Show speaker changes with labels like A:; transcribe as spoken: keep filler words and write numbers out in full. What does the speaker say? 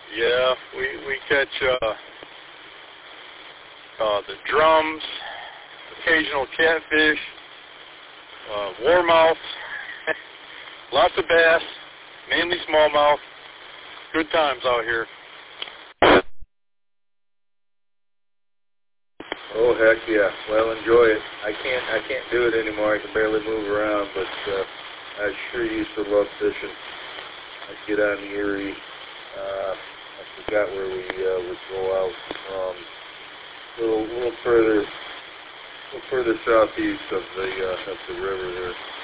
A: Yeah, we we catch uh, uh, the drums, occasional catfish, uh, warmouth, lots of bass, mainly smallmouth. Good times out here.
B: Oh heck yeah! Well, enjoy it. I can't I can't do it anymore. I can barely move around, but uh, I sure used to love fishing. I'd get on the Erie. Uh, I forgot where we uh, would go out from. A little, little further, a little further southeast of the uh, of the river there.